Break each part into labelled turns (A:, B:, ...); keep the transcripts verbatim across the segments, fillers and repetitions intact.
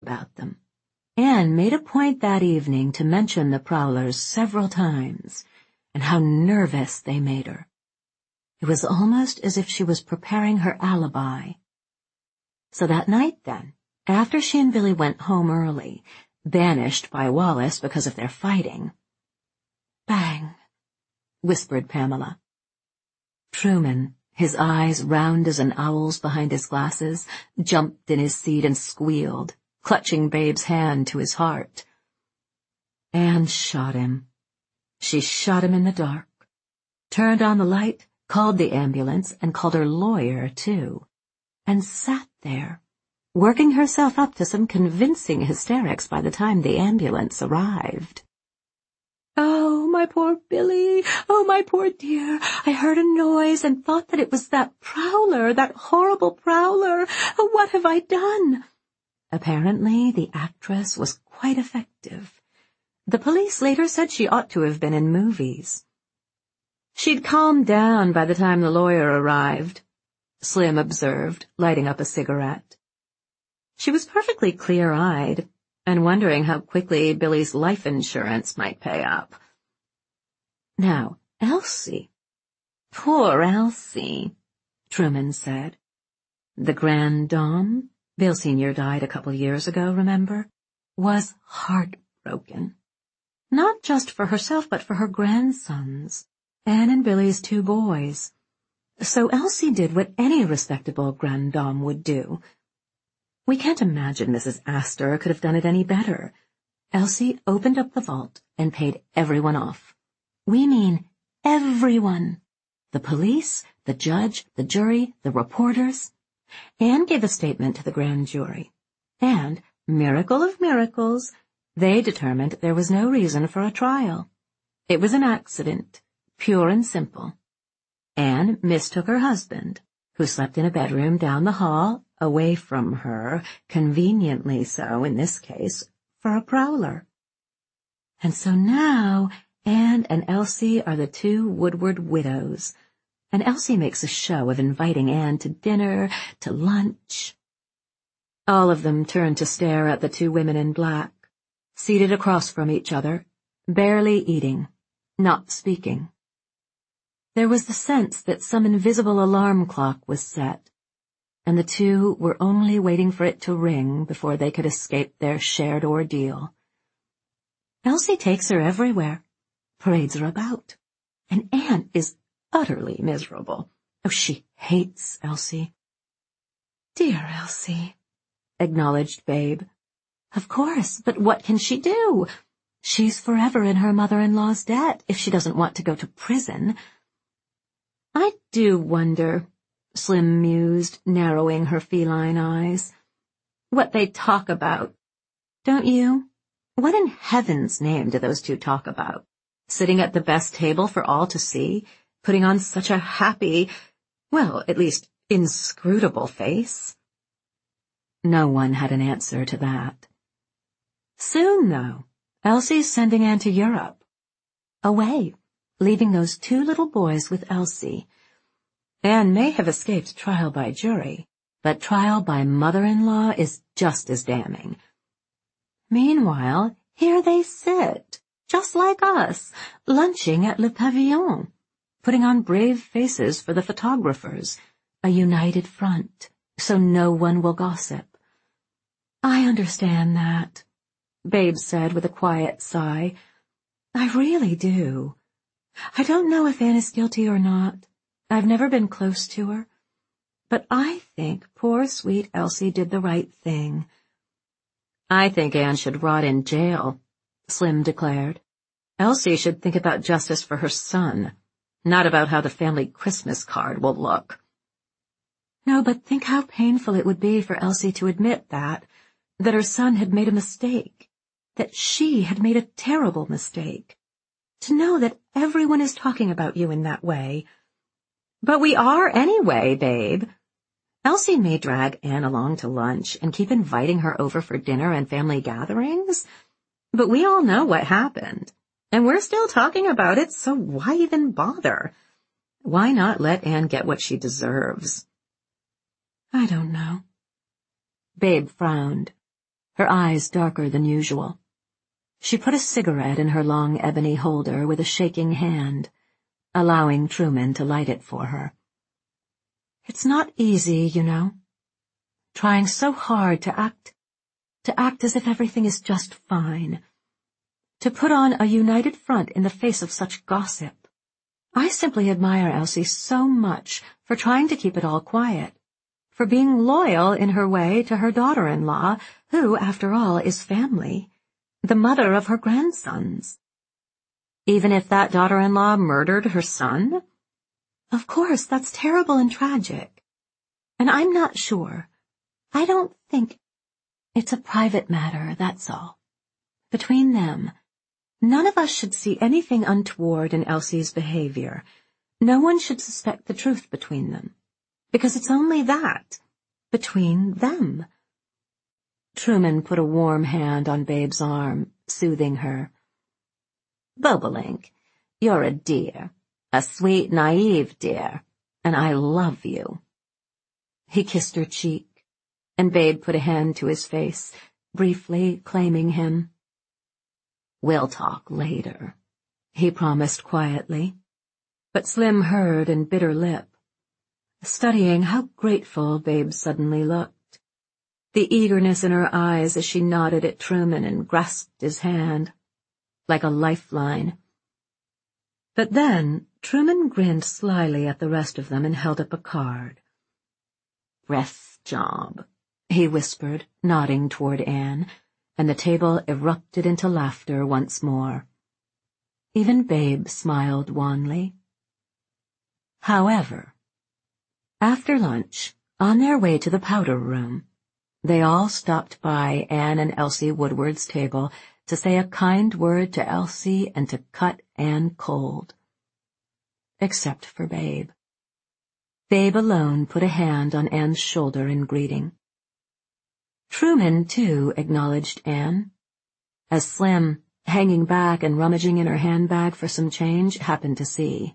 A: about them. Anne made a point that evening to mention the Prowlers several times, and how nervous they made her. It was almost as if she was preparing her alibi. So that night, then, after she and Billy went home early, banished by Wallace because of their fighting, "Bang," whispered Pamela. Truman, his eyes round as an owl's behind his glasses, jumped in his seat and squealed, clutching Babe's hand to his heart. Anne shot him. She shot him in the dark, turned on the light, called the ambulance, and called her lawyer, too, and sat there, working herself up to some convincing hysterics by the time the ambulance arrived. "Oh, my poor Billy! Oh, my poor dear! I heard a noise and thought that it was that prowler, that horrible prowler! Oh, what have I done?" Apparently, the actress was quite effective. The police later said she ought to have been in movies. "She'd calmed down by the time the lawyer arrived," Slim observed, lighting up a cigarette. She was perfectly clear-eyed, and wondering how quickly Billy's life insurance might pay up. Now, Elsie. "Poor Elsie," Truman said. The Grand Dame, Bill Senior died a couple years ago, remember, was heartbroken. Not just for herself, but for her grandsons, Anne and Billy's two boys. So Elsie did what any respectable Grand Dame would do. We can't imagine Missus Astor could have done it any better. Elsie opened up the vault and paid everyone off. We mean everyone. The police, the judge, the jury, the reporters. Anne gave a statement to the grand jury. And, miracle of miracles, they determined there was no reason for a trial. It was an accident, pure and simple. Anne mistook her husband, who slept in a bedroom down the hall, away from her, conveniently so in this case, for a prowler. And so now Anne and Elsie are the two Woodward widows, and Elsie makes a show of inviting Anne to dinner, to lunch. All of them turned to stare at the two women in black, seated across from each other, barely eating, not speaking. There was the sense that some invisible alarm clock was set, and the two were only waiting for it to ring before they could escape their shared ordeal. Elsie takes her everywhere, parades her about, and Anne is utterly miserable. Oh, she hates Elsie. "Dear Elsie," acknowledged Babe. "Of course, but what can she do? She's forever in her mother-in-law's debt if she doesn't want to go to prison." "I do wonder," Slim mused, narrowing her feline eyes, "what they talk about. Don't you? What in heaven's name do those two talk about? Sitting at the best table for all to see, putting on such a happy, well, at least inscrutable face?" No one had an answer to that. Soon, though, Elsie's sending Anne to Europe. Away, leaving those two little boys with Elsie. Anne may have escaped trial by jury, but trial by mother-in-law is just as damning. Meanwhile, here they sit, just like us, lunching at Le Pavillon, putting on brave faces for the photographers, a united front, so no one will gossip. "I understand that," Babe said with a quiet sigh. "I really do. I don't know if Anne is guilty or not. I've never been close to her. But I think poor sweet Elsie did the right thing." "I think Anne should rot in jail," Slim declared. "Elsie should think about justice for her son, not about how the family Christmas card will look." "No, but think how painful it would be for Elsie to admit that, that her son had made a mistake, that she had made a terrible mistake. To know that everyone is talking about you in that way." "But we are anyway, Babe. Elsie may drag Anne along to lunch and keep inviting her over for dinner and family gatherings, but we all know what happened, and we're still talking about it, so why even bother? Why not let Anne get what she deserves?" "I don't know." Babe frowned. her eyes darker than usual. She put a cigarette in her long ebony holder with a shaking hand, allowing Truman to light it for her. "It's not easy, you know. Trying so hard to act, to act as if everything is just fine. To put on a united front in the face of such gossip. I simply admire Elsie so much for trying to keep it all quiet, for being loyal in her way to her daughter-in-law, who, after all, is family, the mother of her grandsons." "Even if that daughter-in-law murdered her son?" "Of course, that's terrible and tragic. And I'm not sure. I don't think... It's a private matter, that's all. Between them. None of us should see anything untoward in Elsie's behavior. No one should suspect the truth between them. Because it's only that. Between them." Truman put a warm hand on Babe's arm, soothing her. "Bobolink, you're a dear, a sweet, naive dear, and I love you." He kissed her cheek, and Babe put a hand to his face, briefly claiming him. "We'll talk later," he promised quietly, but Slim heard and bit her lip, studying how grateful Babe suddenly looked, the eagerness in her eyes as she nodded at Truman and grasped his hand, like a lifeline. But then Truman grinned slyly at the rest of them and held up a card. "Breath job," he whispered, nodding toward Anne, and the table erupted into laughter once more. Even Babe smiled wanly. However, after lunch, on their way to the powder room, they all stopped by Anne and Elsie Woodward's table to say a kind word to Elsie and to cut Anne cold. Except for Babe. Babe alone put a hand on Anne's shoulder in greeting. Truman, too, acknowledged Anne, as Slim, hanging back and rummaging in her handbag for some change, happened to see.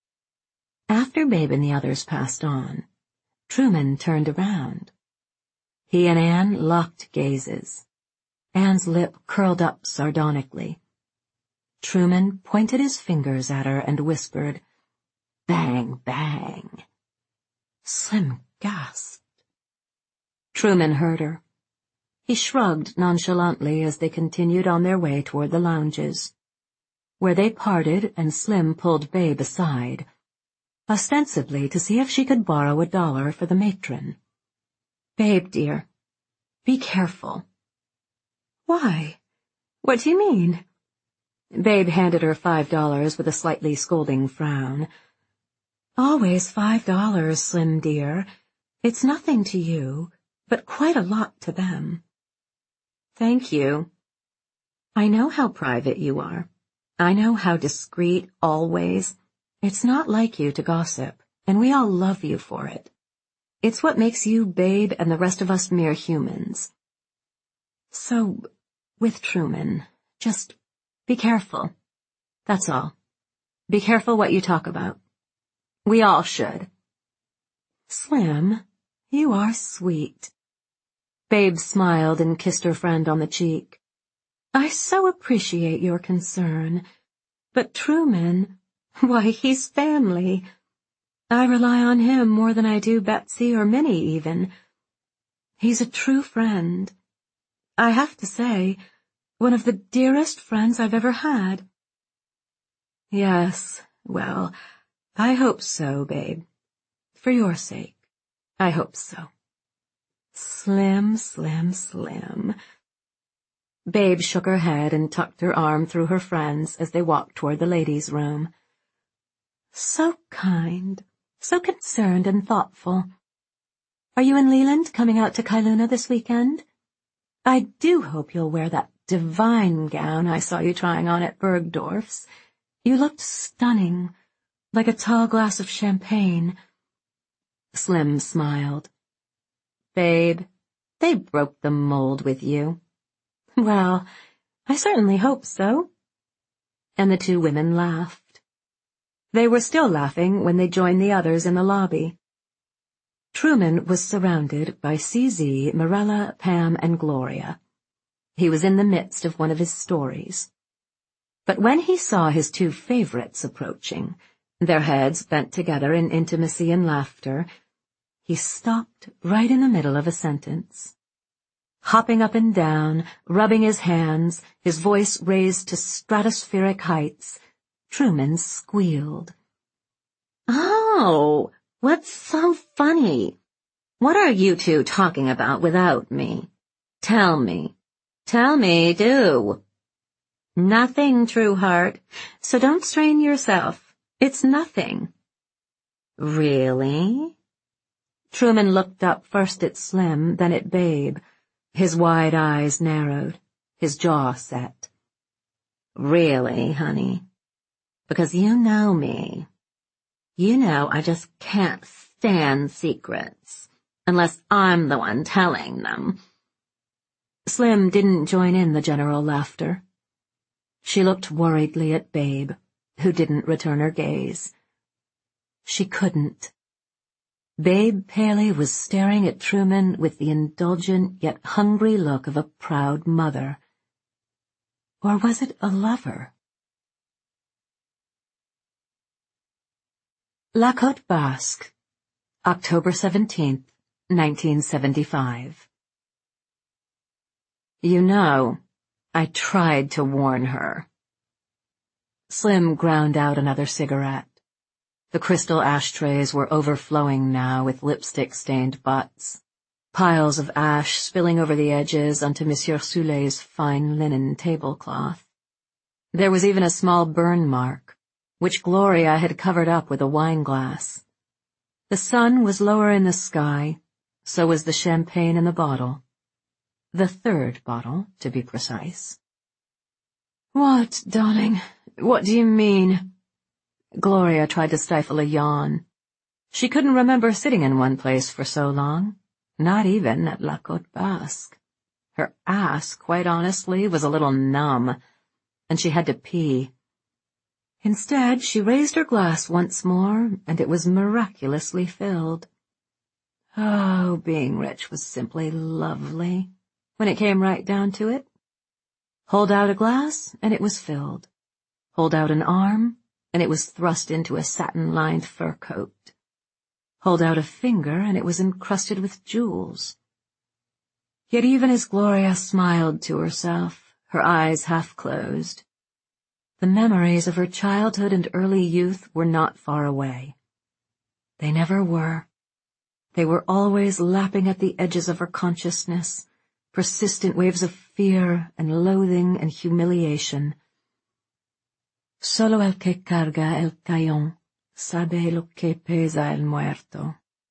A: After Babe and the others passed on, Truman turned around. He and Anne locked gazes. Anne's lip curled up sardonically. Truman pointed his fingers at her and whispered, "Bang, bang." Slim gasped. Truman heard her. He shrugged nonchalantly as they continued on their way toward the lounges, where they parted and Slim pulled Babe aside, ostensibly to see if she could borrow a dollar for the matron. "Babe, dear, be careful." "Why? What do you mean?" Babe handed her five dollars with a slightly scolding frown. "Always five dollars, Slim dear. It's nothing to you, but quite a lot to them." "Thank you. I know how private you are. I know how discreet always. It's not like you to gossip, and we all love you for it. It's what makes you Babe and the rest of us mere humans. So, with Truman, just be careful. That's all. Be careful what you talk about. We all should." "Slim, you are sweet." Babe smiled and kissed her friend on the cheek. "I so appreciate your concern. But Truman, why, he's family. I rely on him more than I do Betsy or Minnie even. He's a true friend. I have to say, one of the dearest friends I've ever had." "Yes, well, I hope so, Babe. For your sake, I hope so." Slim, Slim, Slim. Babe shook her head and tucked her arm through her friend's as they walked toward the ladies' room. "So kind, so concerned and thoughtful. Are you and Leland coming out to Kailuna this weekend? I do hope you'll wear that divine gown I saw you trying on at Bergdorf's. You looked stunning, like a tall glass of champagne." Slim smiled. "Babe, they broke the mold with you." "Well, I certainly hope so." And the two women laughed. They were still laughing when they joined the others in the lobby. Truman was surrounded by C Z, Marella, Pam, and Gloria. He was in the midst of one of his stories. But when he saw his two favorites approaching, their heads bent together in intimacy and laughter, he stopped right in the middle of a sentence. Hopping up and down, rubbing his hands, his voice raised to stratospheric heights, Truman squealed. "Oh, what's so funny? What are you two talking about without me? Tell me. Tell me, do." "Nothing, Trueheart, so don't strain yourself. It's nothing." "Really?" Truman looked up first at Slim, then at Babe. His wide eyes narrowed, his jaw set. "Really, honey? Because you know me. You know I just can't stand secrets, unless I'm the one telling them." Slim didn't join in the general laughter. She looked worriedly at Babe, who didn't return her gaze. She couldn't. Babe Paley was staring at Truman with the indulgent yet hungry look of a proud mother. Or was it a lover? La Côte Basque, October seventeenth, nineteen seventy-five. You know, I tried to warn her. Slim ground out another cigarette. The crystal ashtrays were overflowing now with lipstick-stained butts, piles of ash spilling over the edges onto Monsieur Soulet's fine linen tablecloth. There was even a small burn mark, which Gloria had covered up with a wineglass. The sun was lower in the sky, so was the champagne in the bottle. The third bottle, to be precise. "What, darling? What do you mean?" Gloria tried to stifle a yawn. She couldn't remember sitting in one place for so long, not even at La Côte Basque. Her ass, quite honestly, was a little numb, and she had to pee. Instead, she raised her glass once more, and it was miraculously filled. Oh, being rich was simply lovely, when it came right down to it. Hold out a glass, and it was filled. Hold out an arm, and it was thrust into a satin-lined fur coat. Hold out a finger, and it was encrusted with jewels. Yet even as Gloria smiled to herself, her eyes half closed, the memories of her childhood and early youth were not far away. They never were. They were always lapping at the edges of her consciousness, persistent waves of fear and loathing and humiliation. Solo el que carga el cañón sabe lo que pesa el muerto.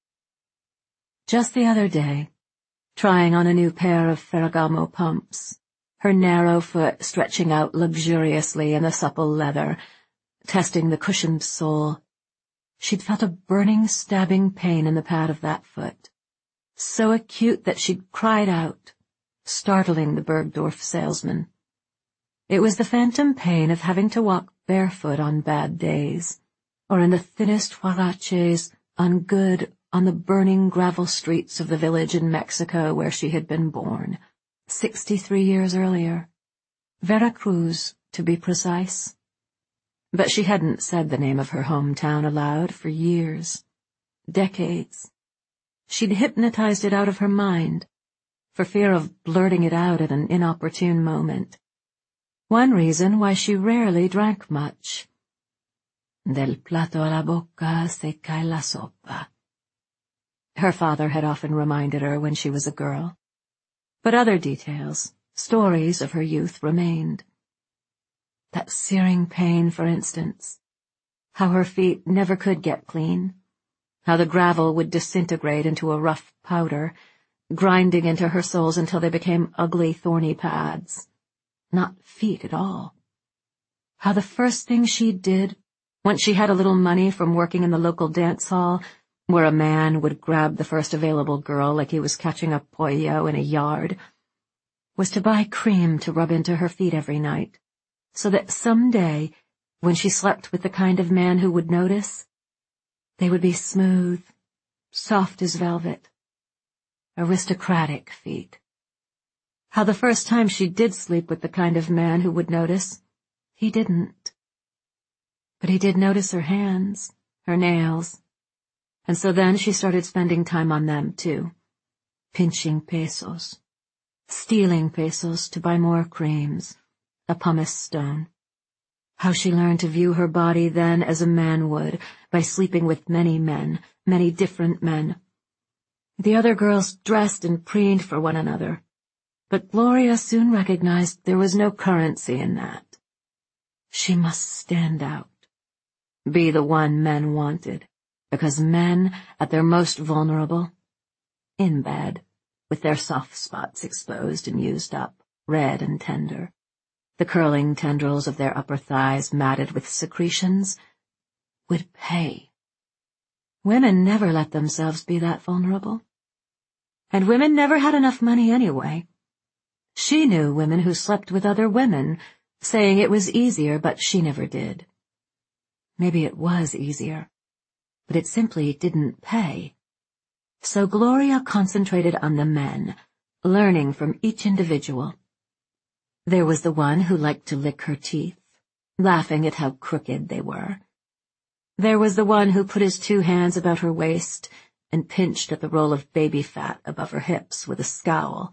A: Just the other day, trying on a new pair of Ferragamo pumps, her narrow foot stretching out luxuriously in the supple leather, testing the cushioned sole, she'd felt a burning, stabbing pain in the pad of that foot, so acute that she'd cried out, startling the Bergdorf salesman. It was the phantom pain of having to walk barefoot on bad days, or in the thinnest huaraches on good on the burning gravel streets of the village in Mexico where she had been born, sixty-three years earlier. Veracruz, to be precise. But she hadn't said the name of her hometown aloud for years, decades. She'd hypnotized it out of her mind, for fear of blurting it out at an inopportune moment. One reason why she rarely drank much. Del plato a la boca se cae la sopa. Her father had often reminded her when she was a girl. But other details, stories of her youth remained. That searing pain, for instance. How her feet never could get clean. How the gravel would disintegrate into a rough powder, grinding into her soles until they became ugly, thorny pads. Not feet at all. How the first thing she did, once she had a little money from working in the local dance hall, where a man would grab the first available girl like he was catching a pollo in a yard, was to buy cream to rub into her feet every night, so that some day, when she slept with the kind of man who would notice, they would be smooth, soft as velvet, aristocratic feet. How the first time she did sleep with the kind of man who would notice, he didn't. But he did notice her hands, her nails, and so then she started spending time on them too, pinching pesos, stealing pesos to buy more creams, a pumice stone. How she learned to view her body then as a man would, by sleeping with many men, many different men. The other girls dressed and preened for one another, but Gloria soon recognized there was no currency in that. She must stand out, be the one men wanted, because men, at their most vulnerable, in bed, with their soft spots exposed and used up, red and tender, the curling tendrils of their upper thighs matted with secretions, would pay. Women never let themselves be that vulnerable. And women never had enough money anyway. She knew women who slept with other women, saying it was easier, but she never did. Maybe it was easier, but it simply didn't pay. So Gloria concentrated on the men, learning from each individual. There was the one who liked to lick her teeth, laughing at how crooked they were. There was the one who put his two hands about her waist and pinched at the roll of baby fat above her hips with a scowl.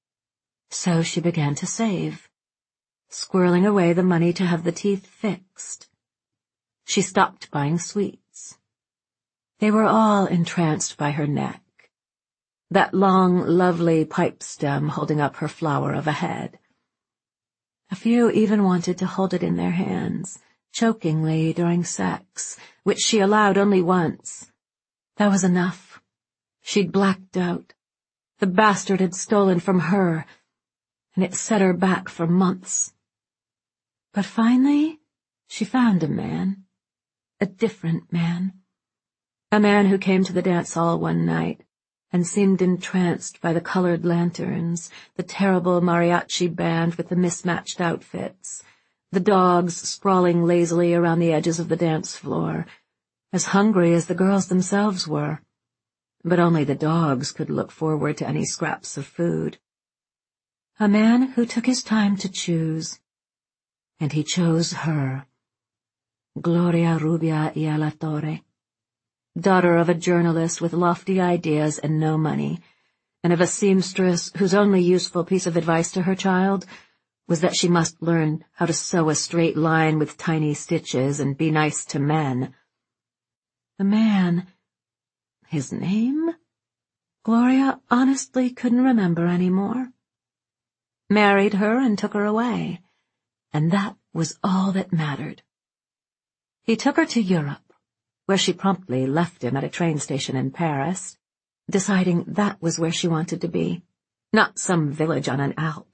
A: So she began to save, squirreling away the money to have the teeth fixed. She stopped buying sweets. They were all entranced by her neck, that long, lovely pipe stem holding up her flower of a head. A few even wanted to hold it in their hands, chokingly during sex, which she allowed only once. That was enough. She'd blacked out. The bastard had stolen from her, and it set her back for months. But finally, she found a man, a different man, a man who came to the dance hall one night and seemed entranced by the colored lanterns, the terrible mariachi band with the mismatched outfits, the dogs sprawling lazily around the edges of the dance floor, as hungry as the girls themselves were. But only the dogs could look forward to any scraps of food. A man who took his time to choose, and he chose her, Gloria Rubia y Alatorre, daughter of a journalist with lofty ideas and no money, and of a seamstress whose only useful piece of advice to her child was that she must learn how to sew a straight line with tiny stitches and be nice to men. The man, his name? Gloria honestly couldn't remember anymore. Married her and took her away, and that was all that mattered. He took her to Europe, where she promptly left him at a train station in Paris, deciding that was where she wanted to be, not some village on an Alp.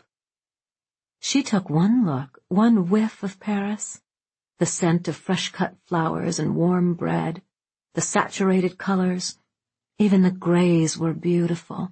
A: She took one look, one whiff of Paris, the scent of fresh-cut flowers and warm bread, the saturated colors, even the grays were beautiful.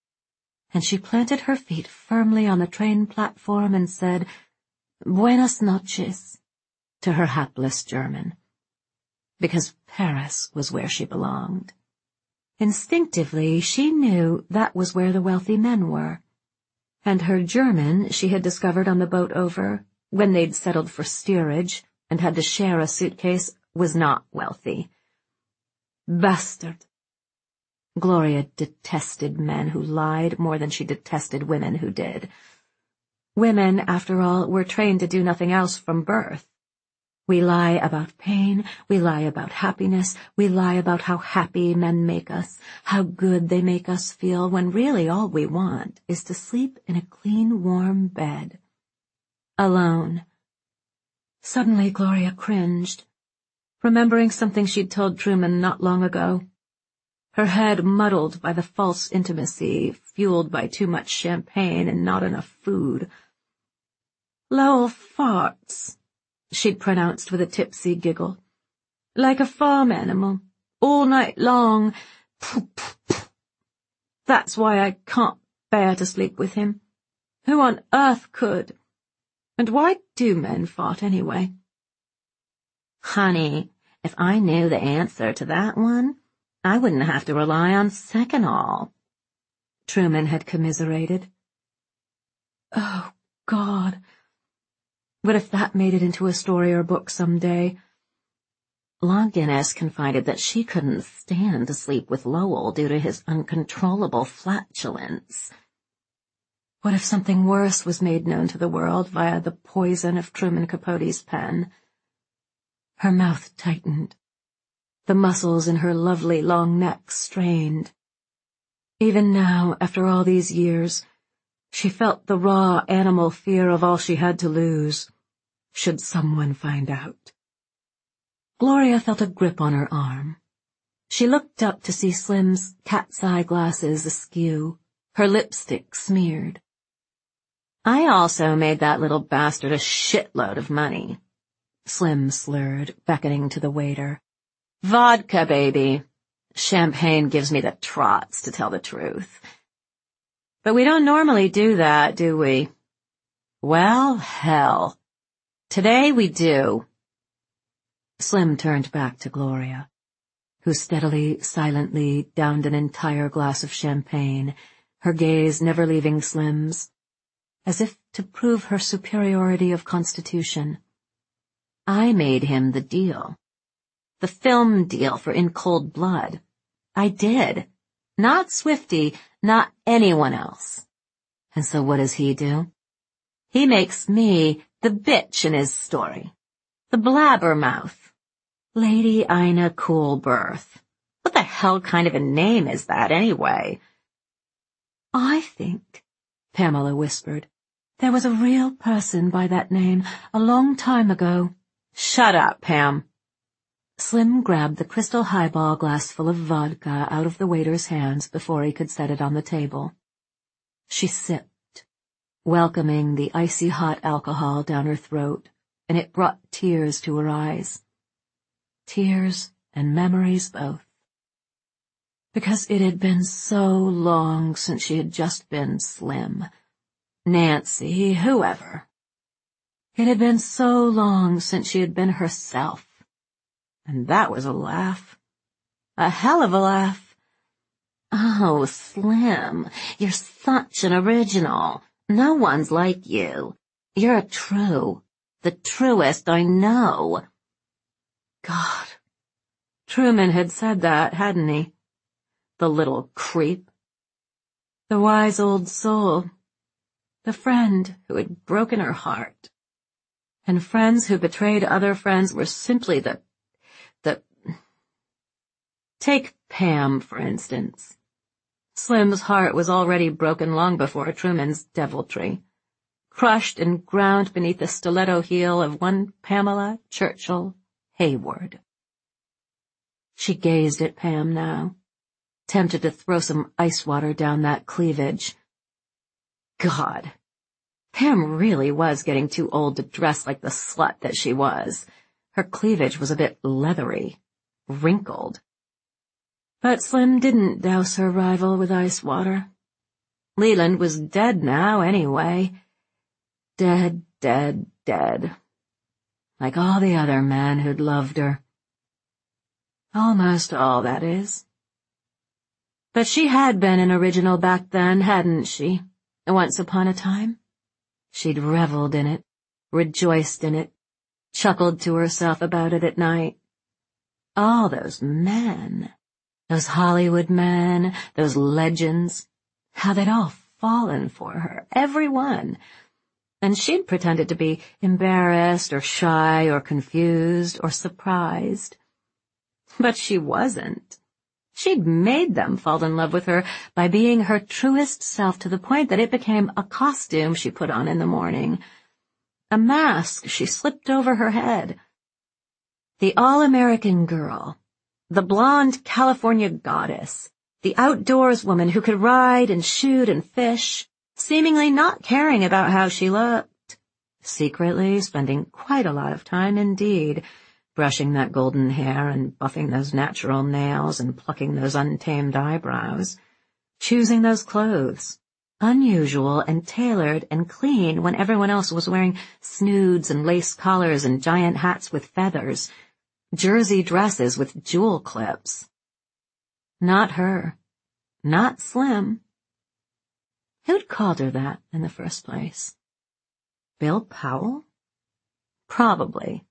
A: And she planted her feet firmly on the train platform and said, "Buenas noches," to her hapless German, because Paris was where she belonged. Instinctively, she knew that was where the wealthy men were, and her German she had discovered on the boat over, when they'd settled for steerage and had to share a suitcase, was not wealthy. Bastard. Gloria detested men who lied more than she detested women who did. Women, after all, were trained to do nothing else from birth. We lie about pain, we lie about happiness, we lie about how happy men make us, how good they make us feel, when really all we want is to sleep in a clean, warm bed. Alone. Suddenly Gloria cringed, remembering something she'd told Truman not long ago. Her head muddled by the false intimacy, fueled by too much champagne and not enough food. "Lowell farts," she'd pronounced with a tipsy giggle. "Like a farm animal, all night long. That's why I can't bear to sleep with him. Who on earth could? And why do men fart anyway?" "Honey, if I knew the answer to that one, I wouldn't have to rely on Seconal," Truman had commiserated. Oh, God. What if that made it into a story or book someday? Long Guinness confided that she couldn't stand to sleep with Lowell due to his uncontrollable flatulence. What if something worse was made known to the world via the poison of Truman Capote's pen? Her mouth tightened. The muscles in her lovely long neck strained. Even now, after all these years, she felt the raw animal fear of all she had to lose, should someone find out. Gloria felt a grip on her arm. She looked up to see Slim's cat's eye glasses askew, her lipstick smeared. "I also made that little bastard a shitload of money," Slim slurred, beckoning to the waiter. "Vodka, baby. Champagne gives me the trots, to tell the truth. But we don't normally do that, do we? Well, hell. Today we do." Slim turned back to Gloria, who steadily, silently downed an entire glass of champagne, her gaze never leaving Slim's, as if to prove her superiority of constitution. "I made him the deal. The film deal for In Cold Blood. I did. Not Swifty, not anyone else. And so what does he do? He makes me the bitch in his story. The blabbermouth. Lady Ina Coolbirth. What the hell kind of a name is that, anyway?" "I think," Pamela whispered, "there was a real person by that name a long time ago." "Shut up, Pam." Slim grabbed the crystal highball glass full of vodka out of the waiter's hands before he could set it on the table. She sipped, welcoming the icy hot alcohol down her throat, and it brought tears to her eyes. Tears and memories both. Because it had been so long since she had just been Slim, Nancy, whoever. It had been so long since she had been herself. And that was a laugh. A hell of a laugh. "Oh, Slim, you're such an original. No one's like you. You're a true, the truest I know." God, Truman had said that, hadn't he? The little creep. The wise old soul. The friend who had broken her heart. And friends who betrayed other friends were simply the The... Take Pam, for instance. Slim's heart was already broken long before Truman's deviltry, crushed and ground beneath the stiletto heel of one Pamela Churchill Hayward. She gazed at Pam now, tempted to throw some ice water down that cleavage. God, Pam really was getting too old to dress like the slut that she was. Her cleavage was a bit leathery, wrinkled. But Slim didn't douse her rival with ice water. Leland was dead now, anyway. Dead, dead, dead. Like all the other men who'd loved her. Almost all, that is. But she had been an original back then, hadn't she? Once upon a time. She'd reveled in it, rejoiced in it, chuckled to herself about it at night. All those men, those Hollywood men, those legends, how they'd all fallen for her, every one. And she'd pretended to be embarrassed or shy or confused or surprised. But she wasn't. She'd made them fall in love with her by being her truest self to the point that it became a costume she put on in the morning. A mask she slipped over her head. The all-American girl, the blonde California goddess, the outdoors woman who could ride and shoot and fish, seemingly not caring about how she looked, secretly spending quite a lot of time indeed, brushing that golden hair and buffing those natural nails and plucking those untamed eyebrows, choosing those clothes, unusual and tailored and clean when everyone else was wearing snoods and lace collars and giant hats with feathers, jersey dresses with jewel clips. Not her. Not Slim. Who'd called her that in the first place? Bill Powell? Probably.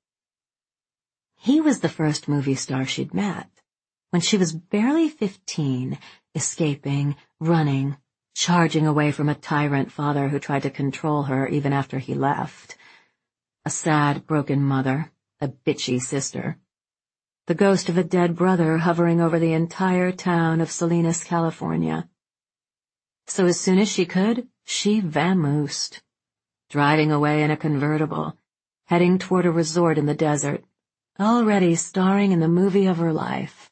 A: He was the first movie star she'd met, when she was barely fifteen, escaping, running, charging away from a tyrant father who tried to control her even after he left. A sad, broken mother, a bitchy sister. The ghost of a dead brother hovering over the entire town of Salinas, California. So as soon as she could, she vamoosed, driving away in a convertible, heading toward a resort in the desert, already starring in the movie of her life.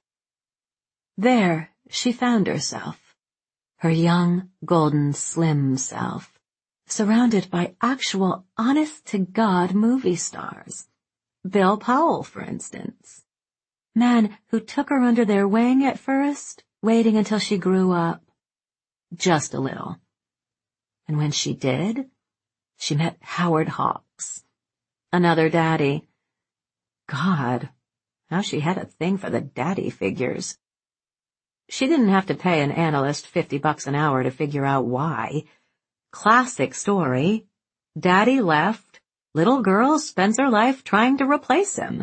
A: There, she found herself, her young, golden, slim self, surrounded by actual, honest-to-God movie stars. Bill Powell, for instance. Men who took her under their wing at first, waiting until she grew up. Just a little. And when she did, she met Howard Hawks. Another daddy. God, how she had a thing for the daddy figures. She didn't have to pay an analyst fifty bucks an hour to figure out why. Classic story. Daddy left. Little girl spends her life trying to replace him.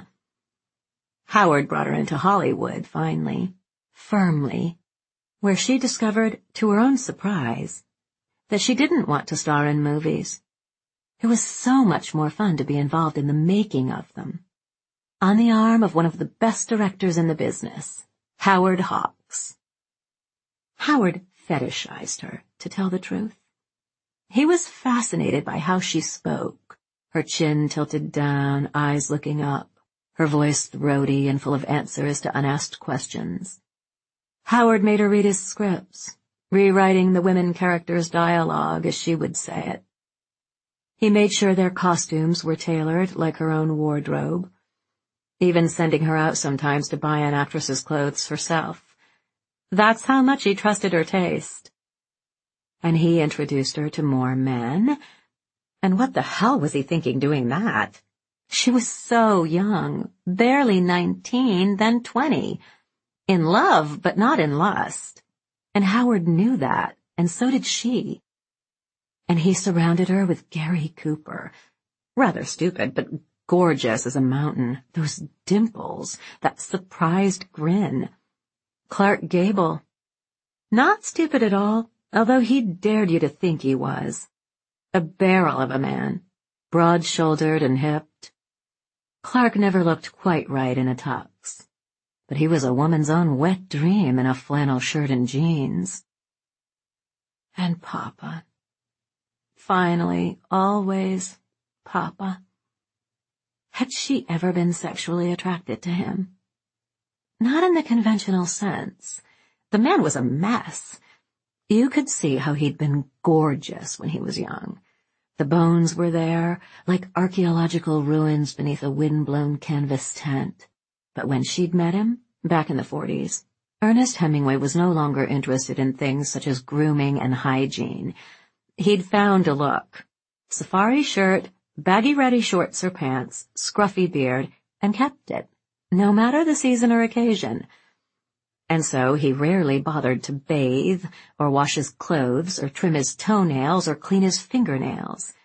A: Howard brought her into Hollywood, finally, firmly, where she discovered, to her own surprise, that she didn't want to star in movies. It was so much more fun to be involved in the making of them. On the arm of one of the best directors in the business, Howard Hawks. Howard fetishized her, to tell the truth. He was fascinated by how she spoke, her chin tilted down, eyes looking up, her voice throaty and full of answers to unasked questions. Howard made her read his scripts, rewriting the women characters' dialogue as she would say it. He made sure their costumes were tailored like her own wardrobe, even sending her out sometimes to buy an actress's clothes herself. That's how much he trusted her taste. And he introduced her to more men. And what the hell was he thinking doing that? She was so young, barely nineteen, then twenty. In love, but not in lust. And Howard knew that, and so did she. And he surrounded her with Gary Cooper. Rather stupid, but gorgeous as a mountain. Those dimples, that surprised grin. Clark Gable. Not stupid at all, although he dared you to think he was. A barrel of a man, broad-shouldered and hipped. Clark never looked quite right in a tux, but he was a woman's own wet dream in a flannel shirt and jeans. And Papa. Finally, always, Papa. Had she ever been sexually attracted to him? Not in the conventional sense. The man was a mess. You could see how he'd been gorgeous when he was young. The bones were there, like archaeological ruins beneath a wind-blown canvas tent. But when she'd met him, back in the forties, Ernest Hemingway was no longer interested in things such as grooming and hygiene. He'd found a look. Safari shirt, baggy reddy shorts or pants, scruffy beard, and kept it, no matter the season or occasion. And so he rarely bothered to bathe, or wash his clothes, or trim his toenails, or clean his fingernails.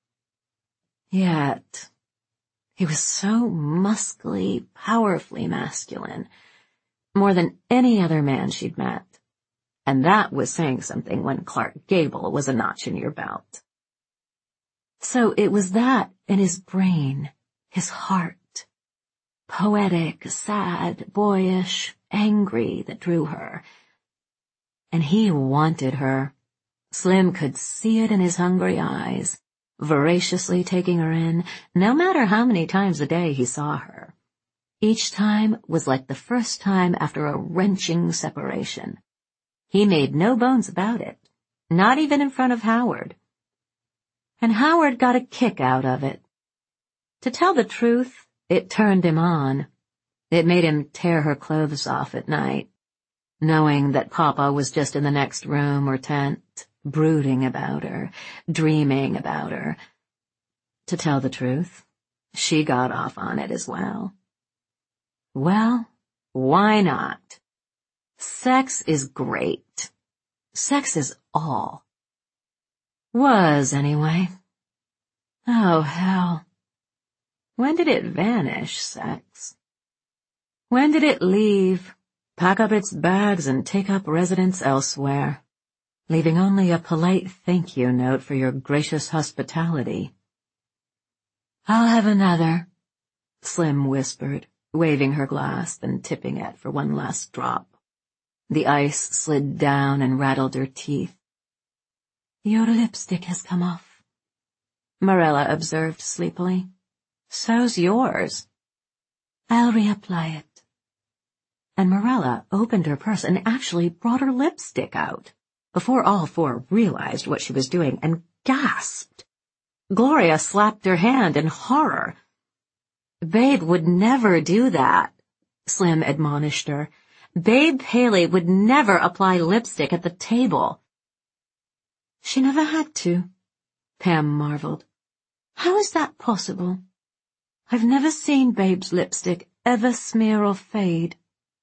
A: Yet, he was so muscly, powerfully masculine, more than any other man she'd met. And that was saying something when Clark Gable was a notch in your belt. So it was that in his brain, his heart. Poetic, sad, boyish, angry, that drew her. And he wanted her. Slim could see it in his hungry eyes, voraciously taking her in, no matter how many times a day he saw her. Each time was like the first time after a wrenching separation. He made no bones about it, not even in front of Howard. And Howard got a kick out of it. To tell the truth, it turned him on. It made him tear her clothes off at night, knowing that Papa was just in the next room or tent, brooding about her, dreaming about her. To tell the truth, she got off on it as well. Well, why not? Sex is great. Sex is all. Was, anyway. Oh, hell. When did it vanish, sex? When did it leave, pack up its bags and take up residence elsewhere, leaving only a polite thank you note for your gracious hospitality? I'll have another, Slim whispered, waving her glass, then tipping it for one last drop. The ice slid down and rattled her teeth. Your lipstick has come off, Marilla observed sleepily. So's yours. I'll reapply it. And Marilla opened her purse and actually brought her lipstick out, before all four realized what she was doing and gasped. Gloria slapped her hand in horror. Babe would never do that, Slim admonished her. Babe Paley would never apply lipstick at the table. She never had to, Pam marveled. How is that possible? I've never seen Babe's lipstick ever smear or fade.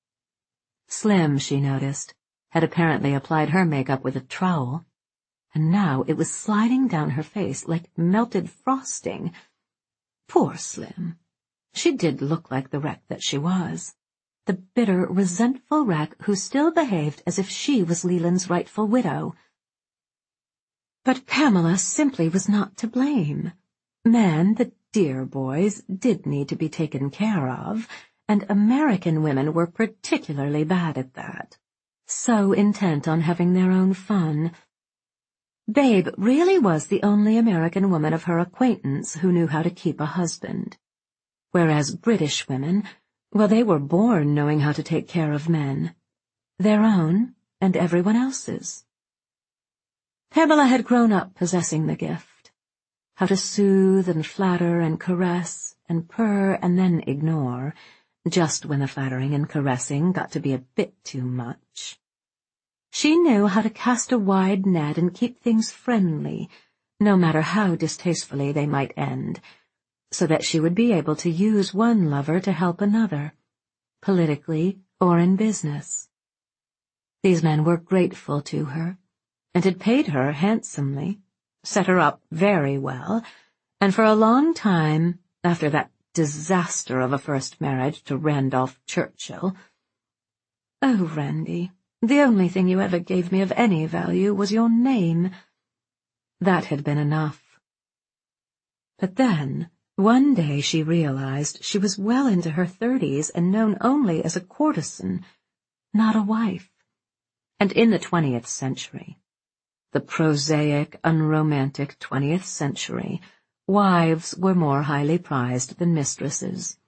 A: Slim, she noticed, had apparently applied her makeup with a trowel, and now it was sliding down her face like melted frosting. Poor Slim. She did look like the wreck that she was. The bitter, resentful wreck who still behaved as if she was Leland's rightful widow. But Pamela simply was not to blame. Men, the dear boys, did need to be taken care of, and American women were particularly bad at that. So intent on having their own fun. Babe really was the only American woman of her acquaintance who knew how to keep a husband. Whereas British women, well, they were born knowing how to take care of men. Their own and everyone else's. Pamela had grown up possessing the gift. How to soothe and flatter and caress and purr and then ignore, just when the flattering and caressing got to be a bit too much. She knew how to cast a wide net and keep things friendly, no matter how distastefully they might end, so that she would be able to use one lover to help another, politically or in business. These men were grateful to her, and had paid her handsomely, set her up very well, and for a long time, after that disaster of a first marriage to Randolph Churchill. Oh, Randy, the only thing you ever gave me of any value was your name. That had been enough. But then, one day she realized she was well into her thirties and known only as a courtesan, not a wife. And in the twentieth century, the prosaic, unromantic twentieth century, wives were more highly prized than mistresses.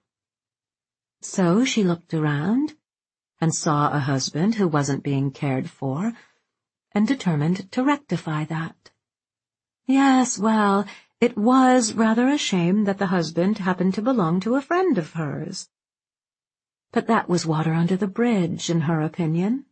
A: So she looked around and saw a husband who wasn't being cared for, and determined to rectify that. Yes, well, it was rather a shame that the husband happened to belong to a friend of hers. But that was water under the bridge, in her opinion.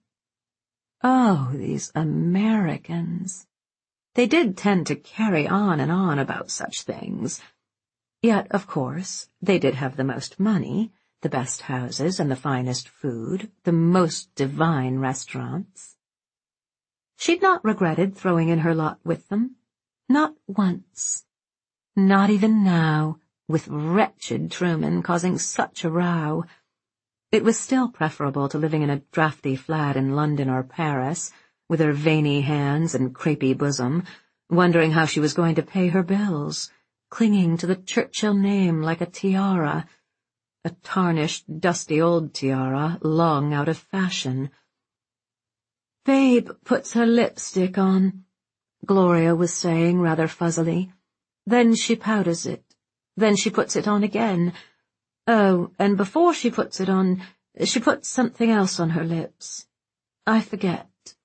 A: Oh, these Americans. They did tend to carry on and on about such things. Yet, of course, they did have the most money, the best houses and the finest food, the most divine restaurants. She'd not regretted throwing in her lot with them. Not once. Not even now, with wretched Truman causing such a row. It was still preferable to living in a drafty flat in London or Paris, with her veiny hands and crepey bosom, wondering how she was going to pay her bills, clinging to the Churchill name like a tiara, a tarnished, dusty old tiara, long out of fashion. Babe puts her lipstick on, Gloria was saying rather fuzzily. Then she powders it. Then she puts it on again. Oh, and before she puts it on, she puts something else on her lips. I forget.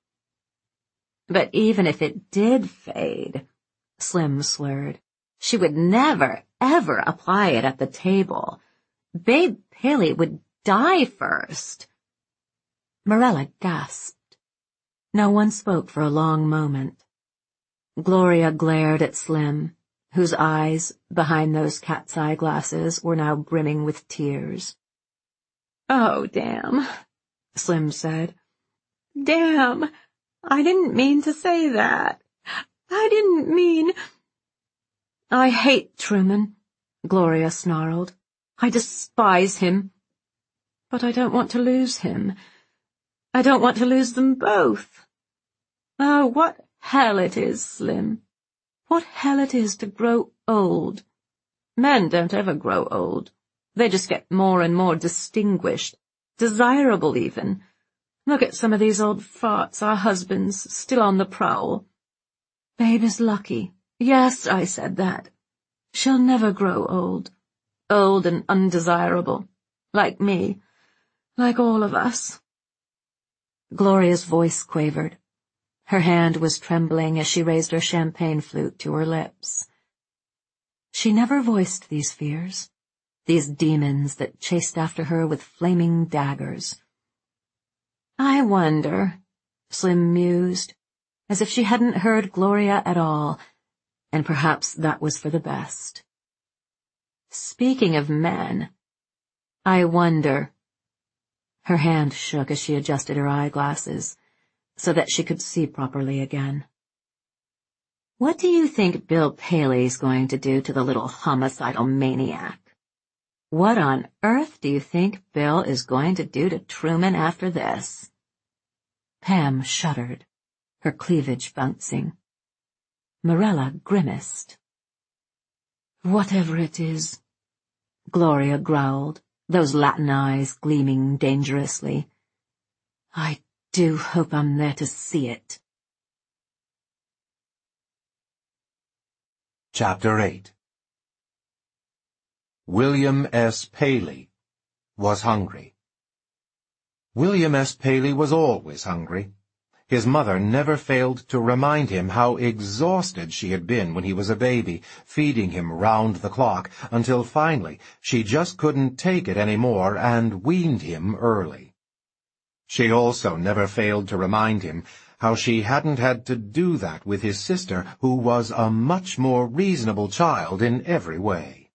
A: But even if it did fade, Slim slurred, she would never, ever apply it at the table. Babe Paley would die first. Marilla gasped. No one spoke for a long moment. Gloria glared at Slim, whose eyes, behind those cat's eye glasses, were now brimming with tears. Oh, damn, Slim said. Damn, I didn't mean to say that. I didn't mean—" "I hate Truman," Gloria snarled. "I despise him. But I don't want to lose him. I don't want to lose them both. Oh, what hell it is, Slim. What hell it is to grow old. Men don't ever grow old. They just get more and more distinguished, desirable even. Look at some of these old farts, our husbands, still on the prowl. Babe is lucky. Yes, I said that. She'll never grow old. Old and undesirable. Like me. Like all of us." Gloria's voice quavered. Her hand was trembling as she raised her champagne flute to her lips. She never voiced these fears, these demons that chased after her with flaming daggers. "I wonder," Slim mused, as if she hadn't heard Gloria at all, and perhaps that was for the best. "Speaking of men, I wonder—" Her hand shook as she adjusted her eyeglasses, so that she could see properly again. "What do you think Bill Paley's going to do to the little homicidal maniac? What on earth do you think Bill is going to do to Truman after this?" Pam shuddered, her cleavage bouncing. Morella grimaced. "Whatever it is," Gloria growled, those Latin eyes gleaming dangerously, "I do hope I'm there to see it."
B: Chapter eight. William S. Paley was hungry. William S. Paley was always hungry. His mother never failed to remind him how exhausted she had been when he was a baby, feeding him round the clock, until finally she just couldn't take it any more and weaned him early. She also never failed to remind him how she hadn't had to do that with his sister, who was a much more reasonable child in every way.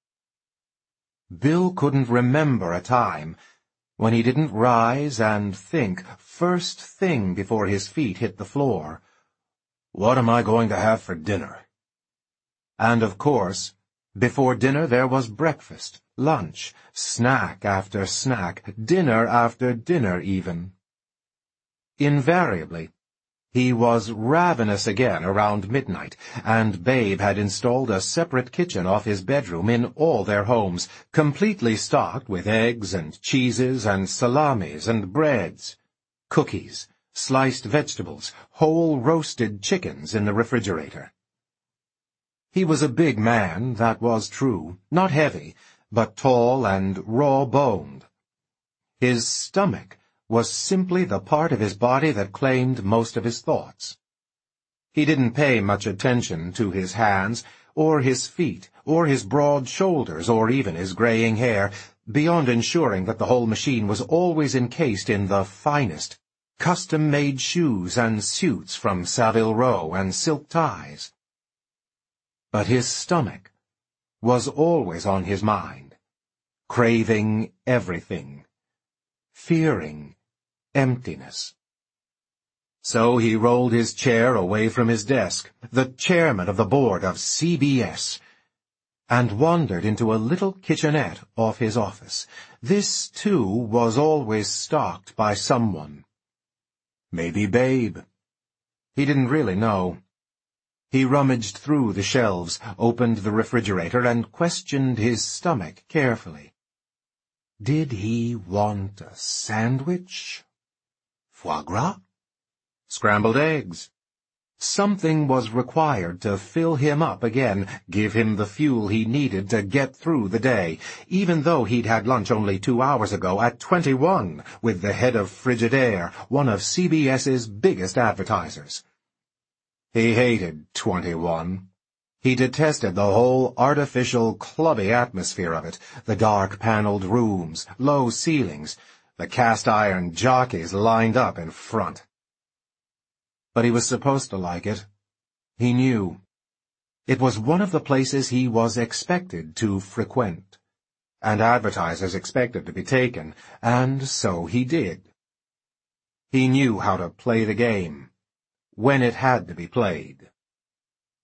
B: Bill couldn't remember a time when he didn't rise and think, first thing before his feet hit the floor, "What am I going to have for dinner?" And of course, before dinner there was breakfast, lunch, snack after snack, dinner after dinner even. Invariably, he was ravenous again around midnight, and Babe had installed a separate kitchen off his bedroom in all their homes, completely stocked with eggs and cheeses and salamis and breads, cookies, sliced vegetables, whole roasted chickens in the refrigerator. He was a big man, that was true, not heavy, but tall and raw-boned. His stomach was simply the part of his body that claimed most of his thoughts. He didn't pay much attention to his hands, or his feet, or his broad shoulders, or even his graying hair, beyond ensuring that the whole machine was always encased in the finest, custom-made shoes and suits from Savile Row and silk ties. But his stomach was always on his mind, craving everything, fearing emptiness. So he rolled his chair away from his desk, the chairman of the board of C B S, and wandered into a little kitchenette off his office. This, too, was always stocked by someone. Maybe Babe. He didn't really know. He rummaged through the shelves, opened the refrigerator, and questioned his stomach carefully. Did he want a sandwich? Foie gras? Scrambled eggs? Something was required to fill him up again, give him the fuel he needed to get through the day, even though he'd had lunch only two hours ago at twenty-one with the head of Frigidaire, one of CBS's biggest advertisers. He hated twenty-one. He detested the whole artificial, clubby atmosphere of it, the dark-paneled rooms, low ceilings, the cast-iron jockeys lined up in front. But he was supposed to like it. He knew. It was one of the places he was expected to frequent, and advertisers expected to be taken, and so he did. He knew how to play the game, when it had to be played.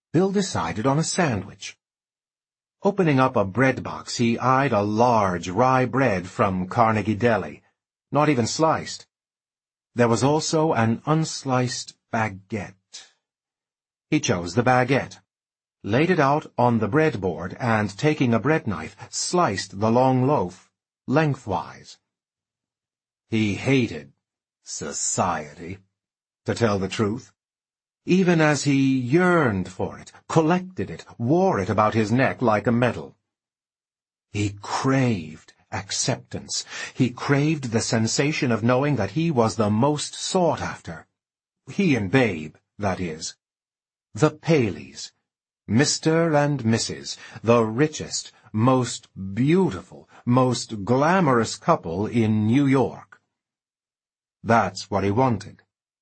B: Bill decided on a sandwich. Opening up a bread box, he eyed a large rye bread from Carnegie Deli, not even sliced. There was also an unsliced baguette. He chose the baguette, laid it out on the breadboard, and taking a bread knife, sliced the long loaf lengthwise. He hated society, to tell the truth, even as he yearned for it, collected it, wore it about his neck like a medal. He craved acceptance. He craved the sensation of knowing that he was the most sought after. He and Babe, that is. The Paleys, Mister and Missus, the richest, most beautiful, most glamorous couple in New York. That's what he wanted.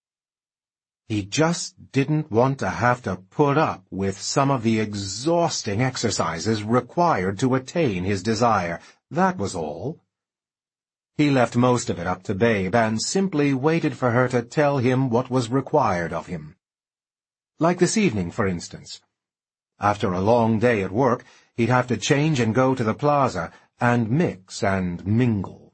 B: He just didn't want to have to put up with some of the exhausting exercises required to attain his desire. That was all. He left most of it up to Babe and simply waited for her to tell him what was required of him. Like this evening, for instance. After a long day at work, he'd have to change and go to the plaza and mix and mingle.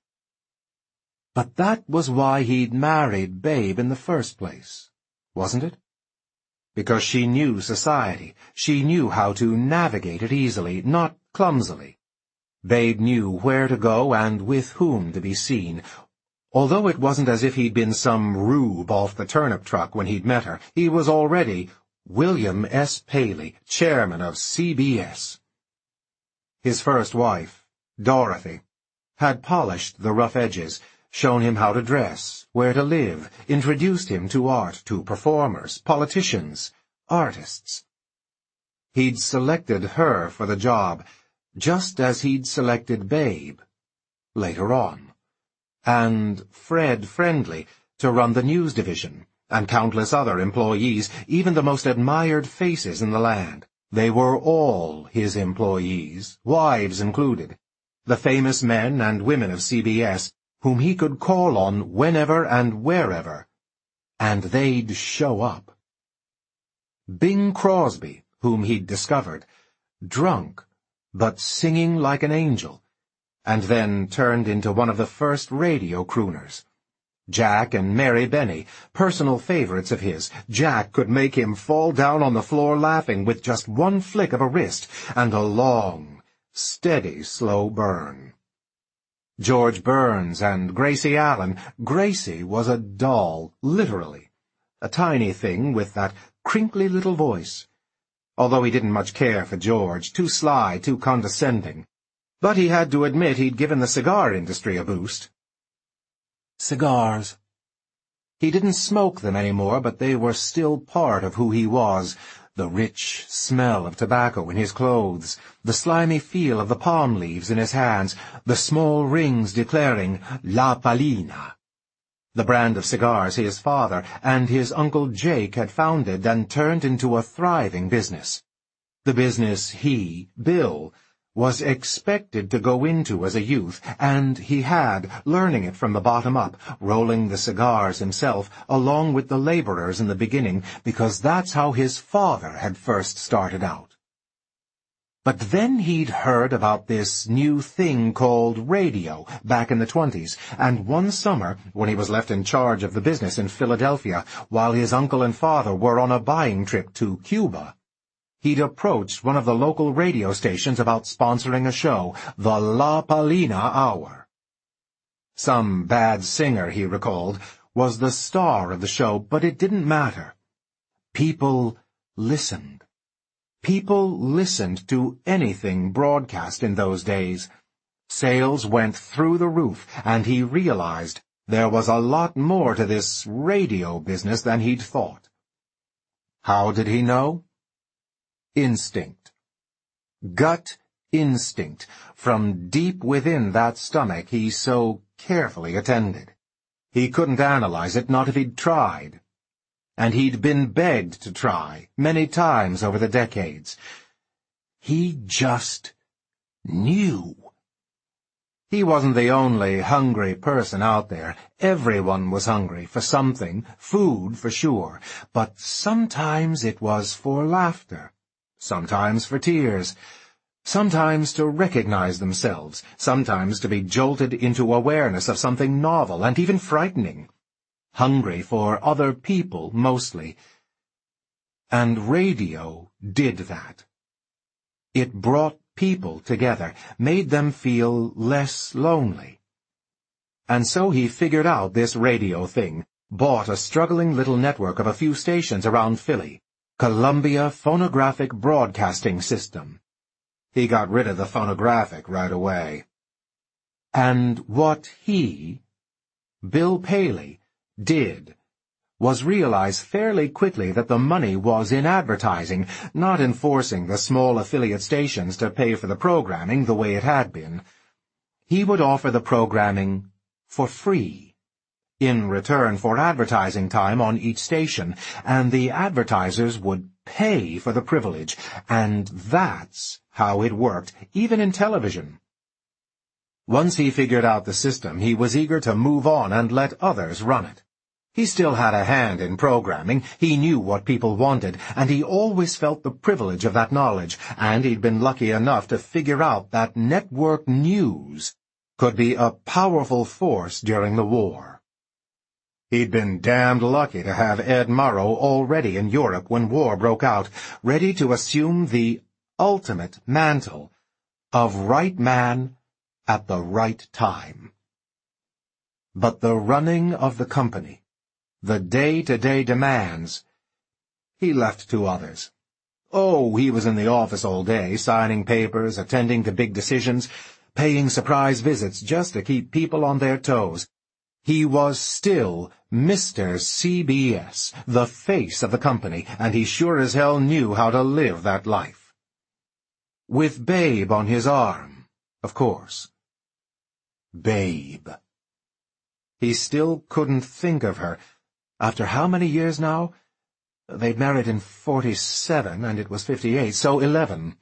B: But that was why he'd married Babe in the first place, wasn't it? Because she knew society. She knew how to navigate it easily, not clumsily. Babe knew where to go and with whom to be seen. Although it wasn't as if he'd been some rube off the turnip truck when he'd met her, he was already William S. Paley, chairman of C B S. His first wife, Dorothy, had polished the rough edges, shown him how to dress, where to live, introduced him to art, to performers, politicians, artists. He'd selected her for the job, just as he'd selected Babe, later on, and Fred Friendly to run the news division, and countless other employees, even the most admired faces in the land. They were all his employees, wives included, the famous men and women of C B S, whom he could call on whenever and wherever, and they'd show up. Bing Crosby, whom he'd discovered, drunk, but singing like an angel, and then turned into one of the first radio crooners. Jack and Mary Benny, personal favorites of his. Jack could make him fall down on the floor laughing with just one flick of a wrist and a long, steady, slow burn. George Burns and Gracie Allen. Gracie was a doll, literally. A tiny thing with that crinkly little voice. Although he didn't much care for George, too sly, too condescending. But he had to admit he'd given the cigar industry a boost. Cigars. He didn't smoke them anymore, but they were still part of who he was. The rich smell of tobacco in his clothes, the slimy feel of the palm leaves in his hands, the small rings declaring La Palina, the brand of cigars his father and his Uncle Jake had founded and turned into a thriving business. The business he, Bill, was expected to go into as a youth, and he had, learning it from the bottom up, rolling the cigars himself, along with the laborers in the beginning, because that's how his father had first started out. But then he'd heard about this new thing called radio back in the twenties, and one summer, when he was left in charge of the business in Philadelphia, while his uncle and father were on a buying trip to Cuba, he'd approached one of the local radio stations about sponsoring a show, the La Palina Hour. Some bad singer, he recalled, was the star of the show, but it didn't matter. People listened. People listened to anything broadcast in those days. Sales went through the roof, and he realized there was a lot more to this radio business than he'd thought. How did he know? Instinct. Gut instinct, from deep within that stomach he so carefully attended. He couldn't analyze it, not if he'd tried. And he'd been begged to try, many times over the decades. He just knew. He wasn't the only hungry person out there. Everyone was hungry for something, food for sure, but sometimes it was for laughter. sometimes for tears, sometimes to recognize themselves, sometimes to be jolted into awareness of something novel and even frightening, hungry for other people mostly. And radio did that. It brought people together, made them feel less lonely. And so he figured out this radio thing, bought a struggling little network of a few stations around Philly, Columbia Phonographic Broadcasting System. He got rid of the phonographic right away. And what he, Bill Paley, did was realize fairly quickly that the money was in advertising, not in forcing the small affiliate stations to pay for the programming the way it had been. He would offer the programming for free, in return for advertising time on each station, and the advertisers would pay for the privilege, and that's how it worked, even in television. Once he figured out the system, he was eager to move on and let others run it. He still had a hand in programming, he knew what people wanted, and he always felt the privilege of that knowledge, and he'd been lucky enough to figure out that network news could be a powerful force during the war. He'd been damned lucky to have Ed Murrow already in Europe when war broke out, ready to assume the ultimate mantle of right man at the right time. But the running of the company, the day-to-day demands, he left to others. Oh, he was in the office all day, signing papers, attending to big decisions, paying surprise visits just to keep people on their toes. He was still Mister C B S, the face of the company, and he sure as hell knew how to live that life. With Babe on his arm, of course. Babe. He still couldn't think of her. After how many years now? They'd married in forty-seven, and it was fifty-eight, so eleven.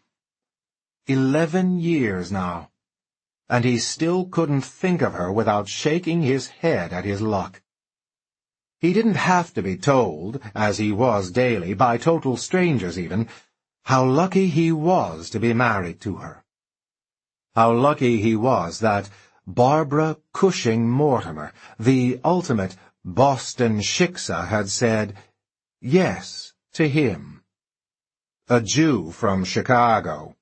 B: Eleven years now. And he still couldn't think of her without shaking his head at his luck. He didn't have to be told, as he was daily, by total strangers even, how lucky he was to be married to her. How lucky he was that Barbara Cushing Mortimer, the ultimate Boston shiksa, had said yes to him. A Jew from Chicago.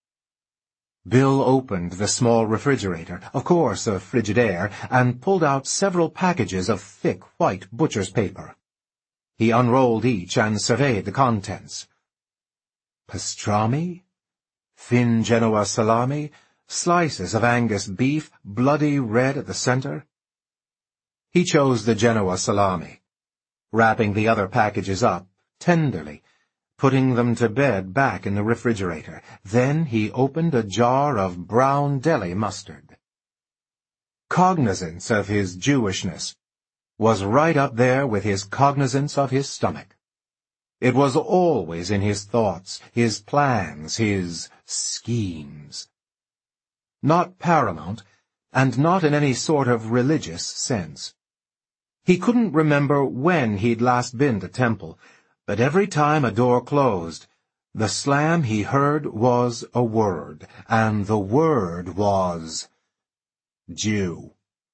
B: Bill opened the small refrigerator, of course a Frigidaire, and pulled out several packages of thick white butcher's paper. He unrolled each and surveyed the contents. Pastrami? Thin Genoa salami? Slices of Angus beef, bloody red at the center? He chose the Genoa salami, wrapping the other packages up tenderly, putting them to bed back in the refrigerator. Then he opened a jar of brown deli mustard. Cognizance of his Jewishness was right up there with his cognizance of his stomach. It was always in his thoughts, his plans, his schemes. Not paramount, and not in any sort of religious sense. He couldn't remember when he'd last been to temple, but every time a door closed, the slam he heard was a word, and the word was Jew.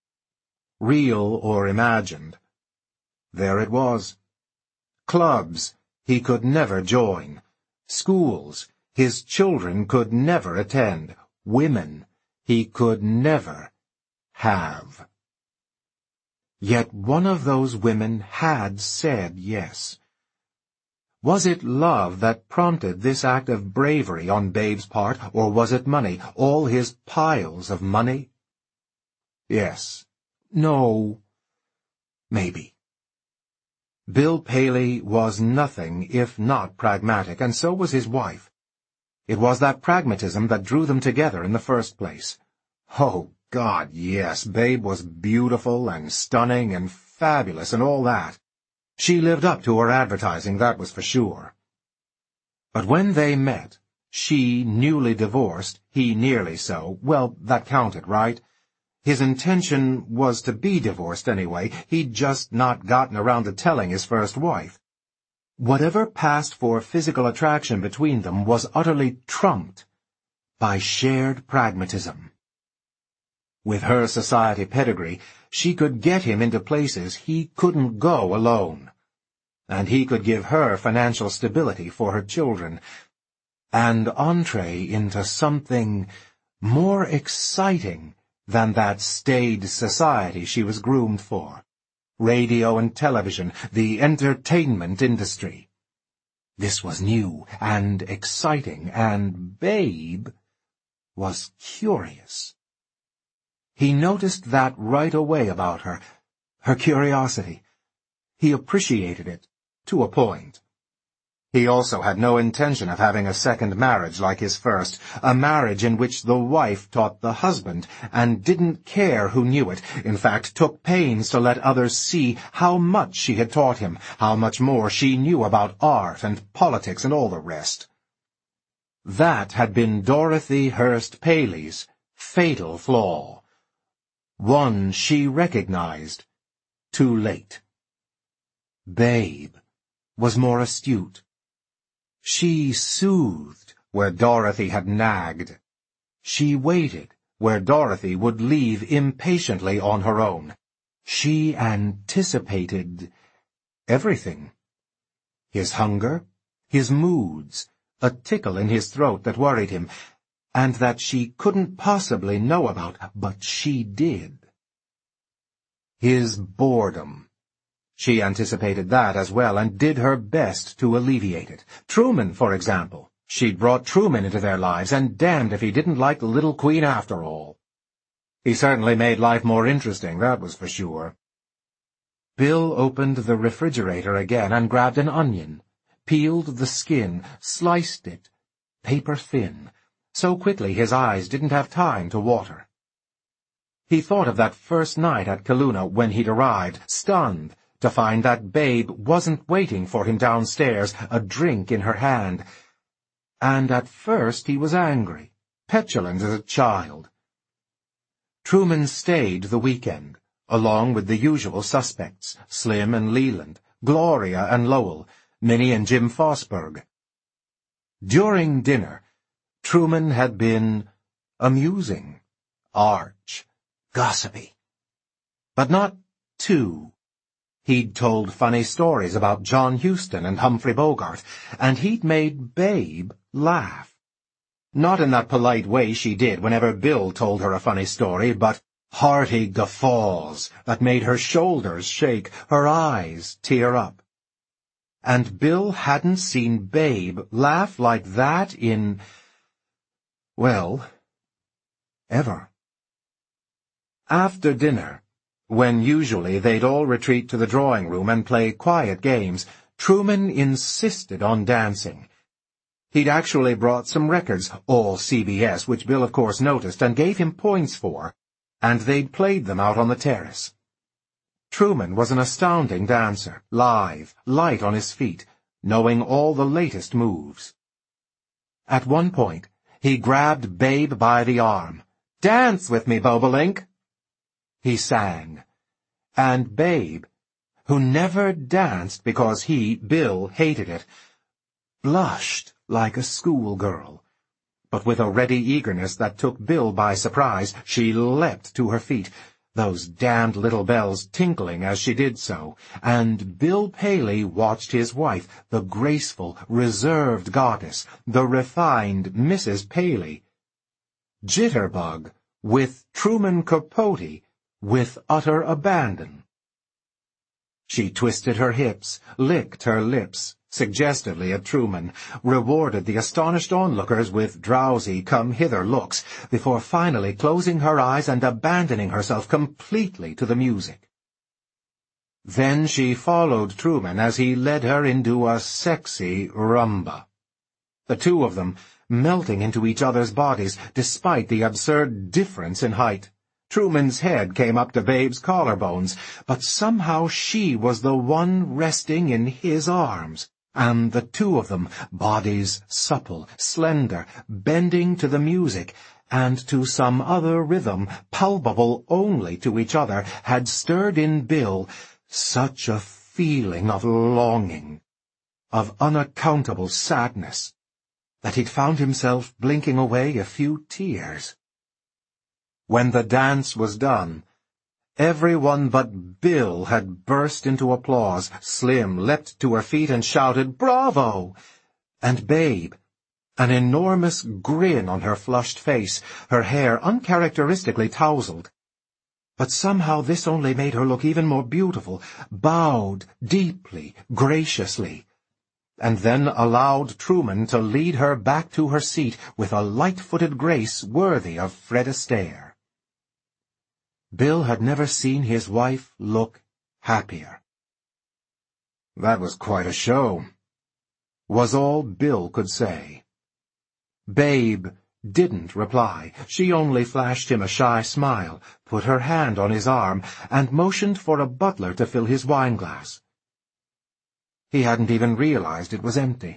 B: Real or imagined. There it was. Clubs he could never join. Schools his children could never attend. Women he could never have. Yet one of those women had said yes. Was it love that prompted this act of bravery on Babe's part, or was it money, all his piles of money? Yes. No. Maybe. Bill Paley was nothing if not pragmatic, and so was his wife. It was that pragmatism that drew them together in the first place. Oh, God, yes, Babe was beautiful and stunning and fabulous and all that. She lived up to her advertising, that was for sure. But when they met, she newly divorced, he nearly so, well, that counted, right? His intention was to be divorced anyway, he'd just not gotten around to telling his first wife. Whatever passed for physical attraction between them was utterly trumped by shared pragmatism. With her society pedigree, she could get him into places he couldn't go alone, and he could give her financial stability for her children, and entree into something more exciting than that staid society she was groomed for. Radio and television, the entertainment industry. This was new and exciting, and Babe was curious. He noticed that right away about her, her curiosity. He appreciated it, to a point. He also had no intention of having a second marriage like his first, a marriage in which the wife taught the husband, and didn't care who knew it, in fact took pains to let others see how much she had taught him, how much more she knew about art and politics and all the rest. That had been Dorothy Hearst Paley's fatal flaw. One she recognized too late. Babe was more astute. She soothed where Dorothy had nagged. She waited where Dorothy would leave impatiently on her own. She anticipated everything. His hunger, his moods, a tickle in his throat that worried him, and that she couldn't possibly know about, but she did. His boredom. She anticipated that as well and did her best to alleviate it. Truman, for example. She'd brought Truman into their lives, and damned if he didn't like the little queen after all. He certainly made life more interesting, that was for sure. Bill opened the refrigerator again and grabbed an onion, peeled the skin, sliced it, paper thin, so quickly his eyes didn't have time to water. He thought of that first night at Kaluna when he'd arrived, stunned, to find that Babe wasn't waiting for him downstairs, a drink in her hand. And at first he was angry, petulant as a child. Truman stayed the weekend, along with the usual suspects, Slim and Leland, Gloria and Lowell, Minnie and Jim Fosberg. During dinner, Truman had been amusing, arch, gossipy. But not too. He'd told funny stories about John Huston and Humphrey Bogart, and he'd made Babe laugh. Not in that polite way she did whenever Bill told her a funny story, but hearty guffaws that made her shoulders shake, her eyes tear up. And Bill hadn't seen Babe laugh like that in, well, ever. After dinner, when usually they'd all retreat to the drawing-room and play quiet games, Truman insisted on dancing. He'd actually brought some records, all C B S, which Bill of course noticed and gave him points for, and they'd played them out on the terrace. Truman was an astounding dancer, lithe, light on his feet, knowing all the latest moves. At one point, he grabbed Babe by the arm. "Dance with me, Bobolink," he sang, and Babe, who never danced because he, Bill, hated it, blushed like a schoolgirl. But with a ready eagerness that took Bill by surprise, she leapt to her feet, those damned little bells tinkling as she did so, and Bill Paley watched his wife, the graceful, reserved goddess, the refined Missus Paley, jitterbug with Truman Capote, with utter abandon. She twisted her hips, licked her lips, suggestively at Truman, rewarded the astonished onlookers with drowsy come-hither looks, before finally closing her eyes and abandoning herself completely to the music. Then she followed Truman as he led her into a sexy rumba. The two of them melting into each other's bodies, despite the absurd difference in height. Truman's head came up to Babe's collarbones, but somehow she was the one resting in his arms, and the two of them, bodies supple, slender, bending to the music, and to some other rhythm, palpable only to each other, had stirred in Bill such a feeling of longing, of unaccountable sadness, that he'd found himself blinking away a few tears. When the dance was done, everyone but Bill had burst into applause. Slim leapt to her feet and shouted, "Bravo!" And Babe, an enormous grin on her flushed face, her hair uncharacteristically tousled. But somehow this only made her look even more beautiful, bowed deeply, graciously, and then allowed Truman to lead her back to her seat with a light-footed grace worthy of Fred Astaire. Bill had never seen his wife look happier. "That was quite a show," was all Bill could say. Babe didn't reply. She only flashed him a shy smile, put her hand on his arm, and motioned for a butler to fill his wineglass. He hadn't even realized it was empty.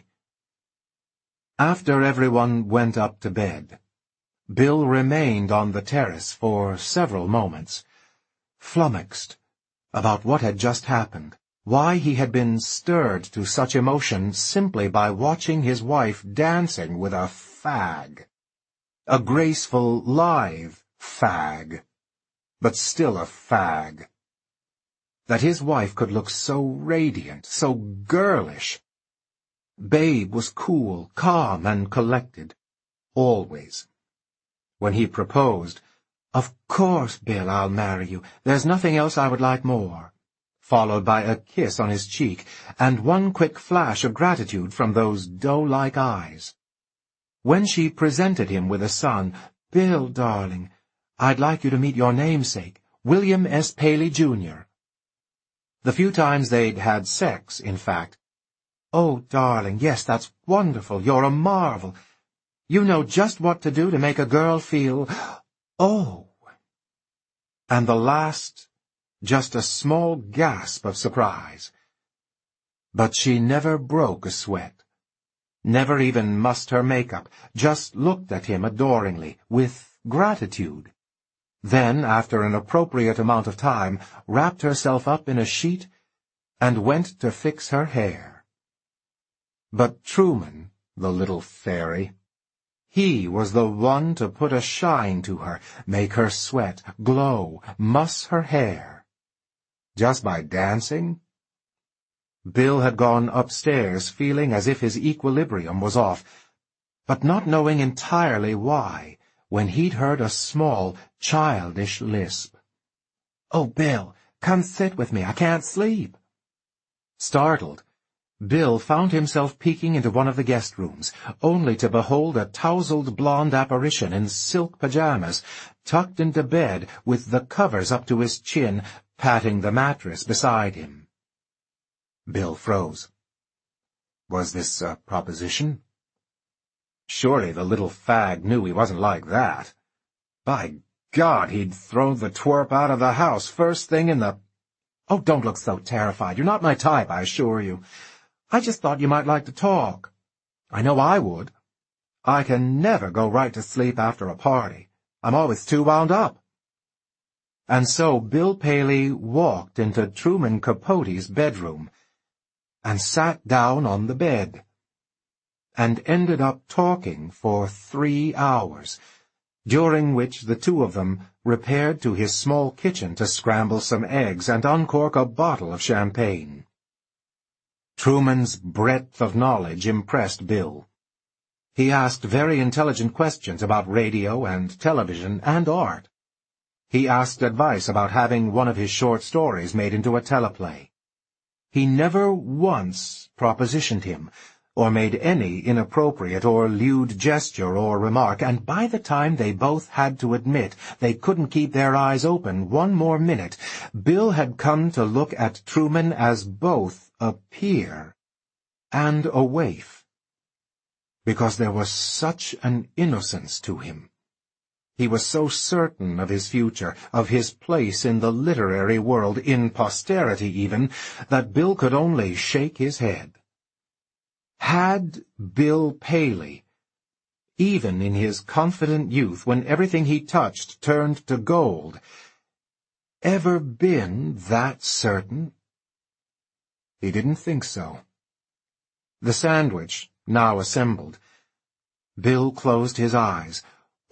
B: After everyone went up to bed, Bill remained on the terrace for several moments, flummoxed about what had just happened, why he had been stirred to such emotion simply by watching his wife dancing with a fag. A graceful, lithe fag, but still a fag. That his wife could look so radiant, so girlish. Babe was cool, calm, and collected, always. When he proposed, "Of course, Bill, I'll marry you. There's nothing else I would like more," followed by a kiss on his cheek, and one quick flash of gratitude from those doe-like eyes. When she presented him with a son, "Bill, darling, I'd like you to meet your namesake, William S. Paley, Junior" The few times they'd had sex, in fact. "Oh, darling, yes, that's wonderful. You're a marvel. You know just what to do to make a girl feel, oh." And the last, just a small gasp of surprise. But she never broke a sweat, never even mussed her makeup, just looked at him adoringly, with gratitude. Then, after an appropriate amount of time, wrapped herself up in a sheet and went to fix her hair. But Truman, the little fairy, he was the one to put a shine to her, make her sweat, glow, muss her hair. Just by dancing? Bill had gone upstairs feeling as if his equilibrium was off, but not knowing entirely why, when he'd heard a small, childish lisp. "Oh, Bill, come sit with me. I can't sleep." Startled, Bill found himself peeking into one of the guest rooms, only to behold a tousled blonde apparition in silk pajamas, tucked into bed with the covers up to his chin, patting the mattress beside him. Bill froze. Was this a proposition? Surely the little fag knew he wasn't like that. By God, he'd thrown the twerp out of the house first thing in the— "Oh, don't look so terrified. You're not my type, I assure you. I just thought you might like to talk. I know I would. I can never go right to sleep after a party. I'm always too wound up." And so Bill Paley walked into Truman Capote's bedroom and sat down on the bed, and ended up talking for three hours, during which the two of them repaired to his small kitchen to scramble some eggs and uncork a bottle of champagne. Truman's breadth of knowledge impressed Bill. He asked very intelligent questions about radio and television and art. He asked advice about having one of his short stories made into a teleplay. He never once propositioned him, or made any inappropriate or lewd gesture or remark, and by the time they both had to admit they couldn't keep their eyes open one more minute, Bill had come to look at Truman as both a peer and a waif, because there was such an innocence to him. He was so certain of his future, of his place in the literary world, in posterity even, that Bill could only shake his head. Had Bill Paley, even in his confident youth when everything he touched turned to gold, ever been that certain? He didn't think so. the sandwich, now assembled. Bill closed his eyes,